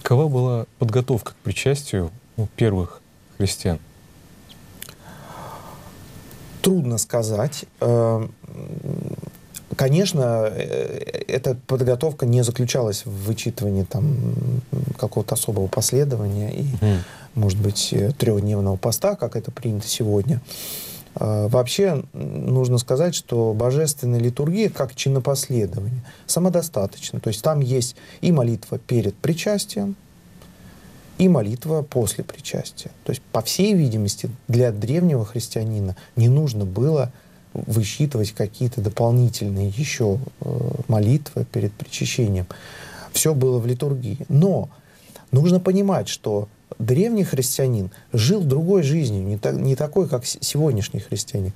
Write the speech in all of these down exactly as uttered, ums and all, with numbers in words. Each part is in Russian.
Какова была подготовка к причастию у первых христиан? Трудно сказать. Конечно, эта подготовка не заключалась в вычитывании там какого-то особого последования и, mm. может быть, трехдневного поста, как это принято сегодня. Вообще, нужно сказать, что божественная литургия, как чинопоследование, самодостаточна. То есть там есть и молитва перед причастием, и молитва после причастия. То есть, по всей видимости, для древнего христианина не нужно было высчитывать какие-то дополнительные еще молитвы перед причащением. Все было в литургии. Но нужно понимать, что древний христианин жил другой жизнью, не, так, не такой, как сегодняшний христианин.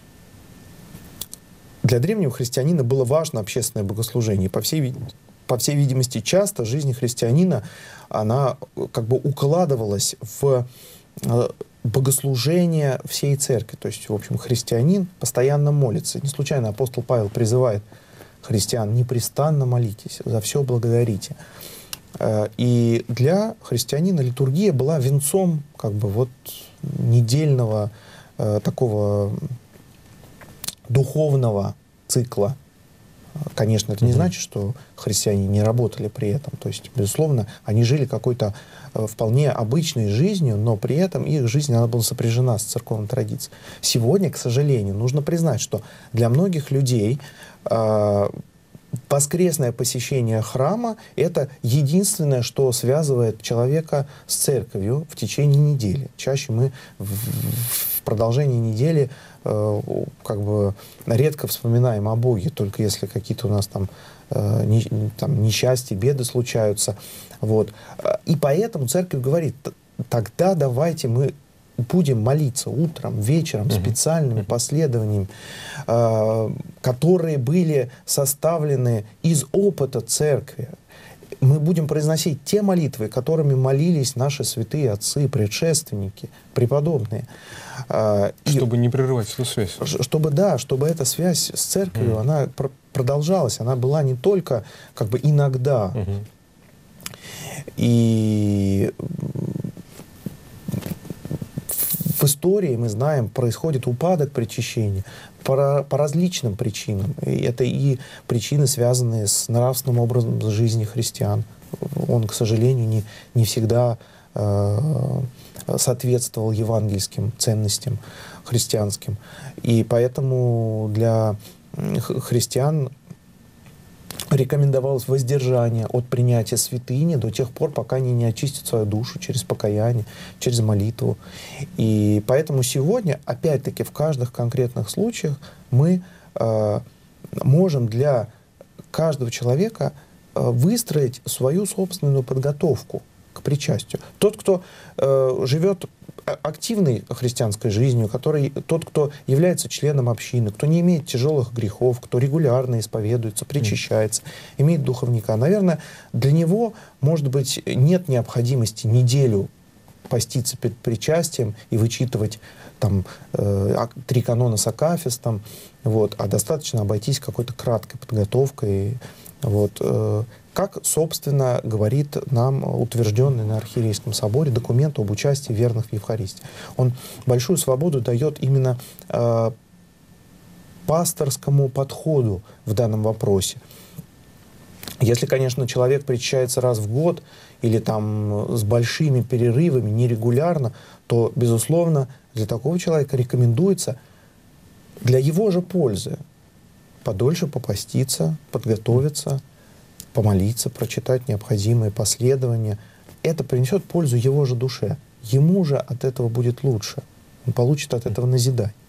Для древнего христианина было важно общественное богослужение. По всей, по всей видимости, часто жизнь христианина, она как бы укладывалась в богослужение всей церкви. То есть, в общем, христианин постоянно молится. Не случайно апостол Павел призывает христиан: непрестанно молитесь, за все благодарите. И для христианина литургия была венцом как бы вот недельного э, такого духовного цикла. Конечно, это не mm-hmm. значит, что христиане не работали при этом. То есть, безусловно, они жили какой-то э, вполне обычной жизнью, но при этом их жизнь она была сопряжена с церковной традицией. Сегодня, к сожалению, нужно признать, что для многих людей э, воскресное посещение храма — это единственное, что связывает человека с церковью в течение недели. Чаще мы в, в продолжении недели э, как бы редко вспоминаем о Боге, только если какие-то у нас там, э, не, там несчастья, беды случаются. Вот. И поэтому церковь говорит: тогда давайте мы будем молиться утром, вечером, uh-huh. специальными uh-huh. последованиями, э, которые были составлены из опыта церкви. Мы будем произносить те молитвы, которыми молились наши святые отцы, предшественники, преподобные. Э, чтобы и, не прерывать эту связь. Чтобы, да, чтобы эта связь с церковью, uh-huh. она пр- продолжалась. Она была не только как бы иногда. Uh-huh. И в истории, мы знаем, происходит упадок причащения по, по различным причинам. И это и причины, связанные с нравственным образом жизни христиан. Он, к сожалению, не, не всегда э, соответствовал евангельским ценностям христианским. И поэтому для христиан рекомендовалось воздержание от принятия святыни до тех пор, пока они не очистят свою душу через покаяние, через молитву. И поэтому сегодня, опять-таки, в каждых конкретных случаях мы э, можем для каждого человека э, выстроить свою собственную подготовку к причастию. Тот, кто э, живет активной христианской жизнью, который, тот, кто является членом общины, кто не имеет тяжелых грехов, кто регулярно исповедуется, причащается, mm. имеет духовника, наверное, для него, может быть, нет необходимости неделю поститься перед причастием и вычитывать там э, три канона с акафистом, вот, а достаточно обойтись какой-то краткой подготовкой. Вот, э, как, собственно, говорит нам утвержденный на Архиерейском соборе документ об участии верных в Евхаристии. Он большую свободу дает именно э, пасторскому подходу в данном вопросе. Если, конечно, человек причащается раз в год или там с большими перерывами, нерегулярно, то, безусловно, для такого человека рекомендуется для его же пользы подольше попаститься, подготовиться, помолиться, прочитать необходимые последования. Это принесет пользу его же душе. Ему же от этого будет лучше. Он получит от этого назидание.